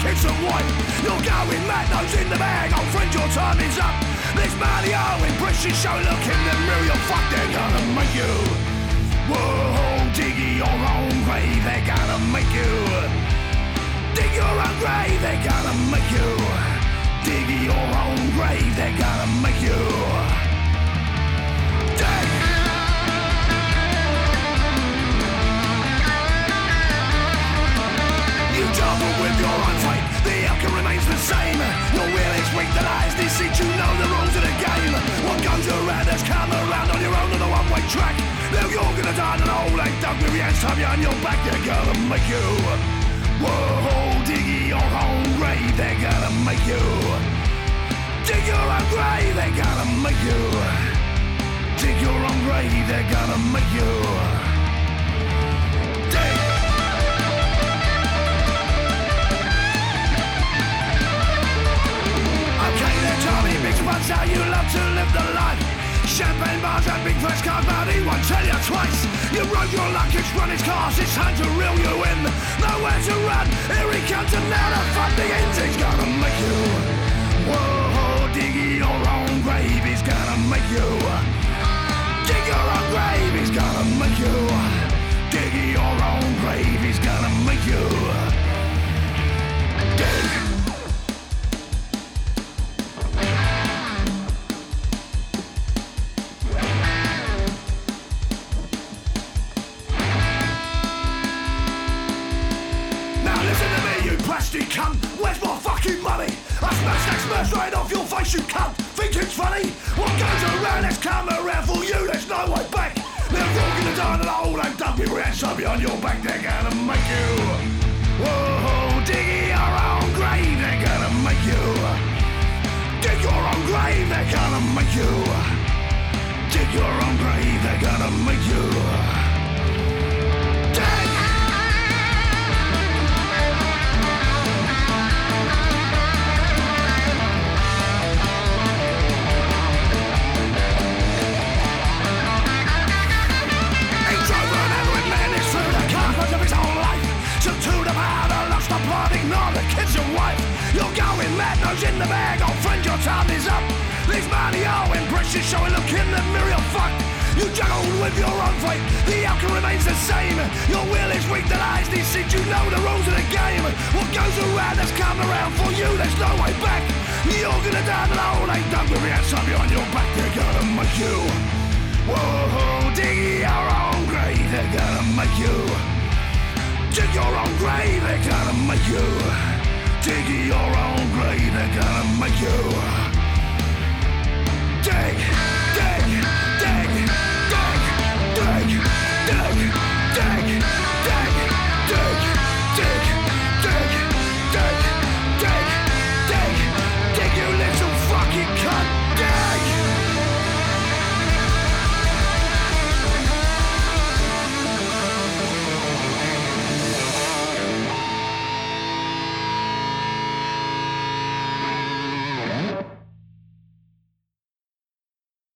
kids and wife. You're going mad, nose in the bag, old friend, your time is up. This Mario in British show, look in the mirror, you're fucked, they're gonna make you. Whoa, dig your own grave, they're gonna make you. Dig your own grave, they're gonna make you. Dig your own grave, they're gonna make you. Dig. You juggle with your own fate, the outcome remains the same. Your will is weak, the lies deceit, you know the rules of the game. What goes around has come around on your own on a one-way track. Now you're gonna die in an old age, dug with your hands tied behind your back, they're gonna make you. Whoa, dig your own grave, they're gonna make you. Dig your own grave, they're gonna make you. Dig your own grave, they're gonna make you. Dig. Okay then Tommy, big spots how you love to live the life. Champagne bars and big fresh cars, but he won't tell you twice. You rode your luck, it's run his cars, it's time to reel you in. Nowhere to run, here he comes and now the fun begins. He's gonna make you. Whoa, dig your own grave, he's gonna make you. Dig your own grave, he's gonna make you. Dig your own grave, he's gonna make you. Dig. Plastic cunt, where's my fucking money? I smash that smash right off your face, you cunt. Think it's funny? What goes around has come around for you, there's no way back. Now you're gonna die in an old age, dug with your hands tied behind your back, they're gonna make you. Whoa, dig your own grave, they're gonna make you. Dig your own grave, they're gonna make you. Dig your own grave, they're gonna make you. Dig. Of his whole life, so to the powder, lost the blood, ignore the kids and wife. You're going mad, nose in the bag, old friend, your time is up. This Mario in British show, look in the mirror, you're fucked. You juggled with your own fate, the outcome remains the same. Your will is weak, the lies deceit, you know the rules of the game. What goes around has come around for you, there's no way back. You're gonna die in an old age, dug with your hands tied behind your back, they're gonna make you. Whoa, dig your own grave, they're gonna make you. Dig your own grave, they're gonna make you. Dig your own grave, they're gonna make you.